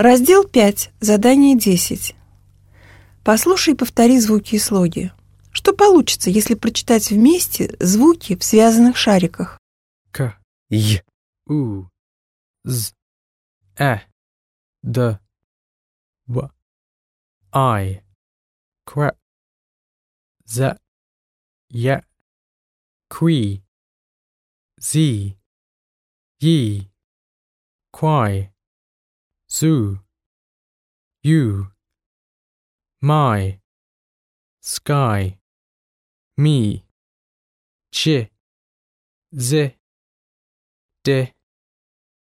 Раздел 5. Задание 10. Послушай и повтори звуки и слоги. Что получится, если прочитать вместе звуки в связанных шариках? К, Й, У, З, Д, В, I, Кр, З, Е, Кви, Зи, Yi, Quai, Zu, You, My, Sky, Me, Ч, З, Д,